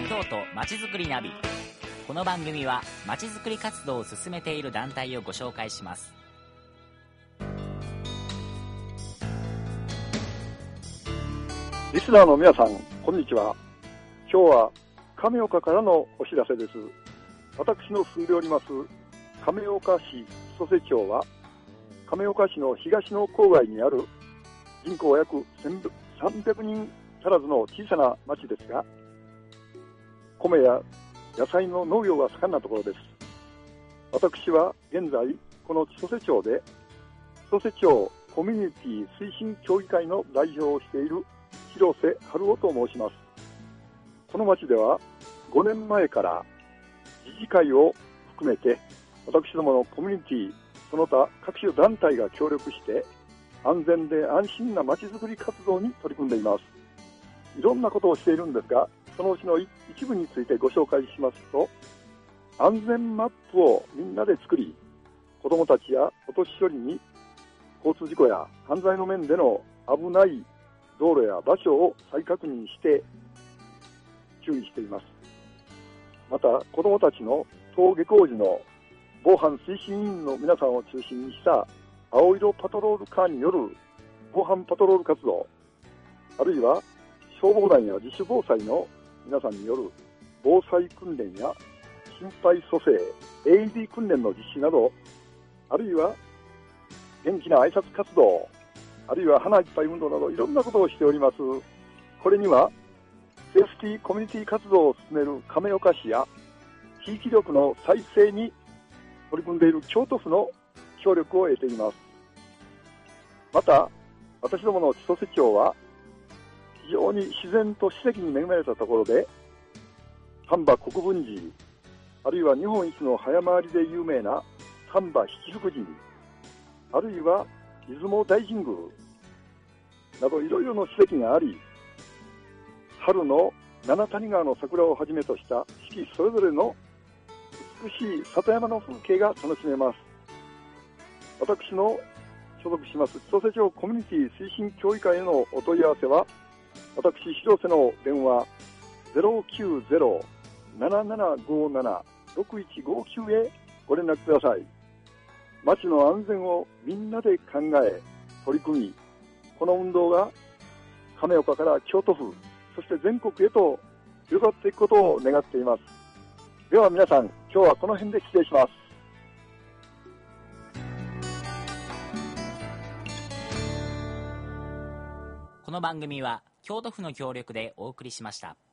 京都まちづくりナビ。この番組はまちづくり活動を進めている団体をご紹介します。 リスナーの皆さん、こんにちは。今日は亀岡からのお知らせです。私の住んでおります亀岡市千歳町は、亀岡市の東の郊外にある人口約1300人足らずの小さな町ですが、米や野菜の農業が盛んなところです。私は現在この千歳町で千歳町コミュニティ推進協議会の代表をしている広瀬春夫と申します。この町では5年前から自治会を含めて私どものコミュニティその他各種団体が協力して安全で安心な町づくり活動に取り組んでいます。いろんなことをしているんですが、そのうちの一部についてご紹介しますと、安全マップをみんなで作り、子どもたちやお年寄りに交通事故や犯罪の面での危ない道路や場所を再確認して注意しています。また子どもたちの登下校時の防犯推進員の皆さんを中心にした青色パトロールカーによる防犯パトロール活動、あるいは消防団や自主防災の皆さんによる防災訓練や心肺蘇生、AED 訓練の実施など、あるいは元気な挨拶活動、あるいは花いっぱい運動などいろんなことをしております。これにはセーフティーコミュニティ活動を進める亀岡市や地域力の再生に取り組んでいる京都府の協力を得ています。また私どもの千歳町は非常に自然と史跡に恵まれたところで、丹波国分寺、あるいは日本一の早回りで有名な丹波七福神、あるいは出雲大神宮などいろいろな史跡があり、春の七谷川の桜をはじめとした四季それぞれの美しい里山の風景が楽しめます。私の所属します千歳町コミュニティ推進協議会へのお問い合わせは、私広瀬の電話 090-7757-6159 へご連絡ください。町の安全をみんなで考え取り組み、この運動が亀岡から京都府、そして全国へと広がっていくことを願っています。では皆さん、今日はこの辺で失礼します。 この番組は京都府の協力でお送りしました。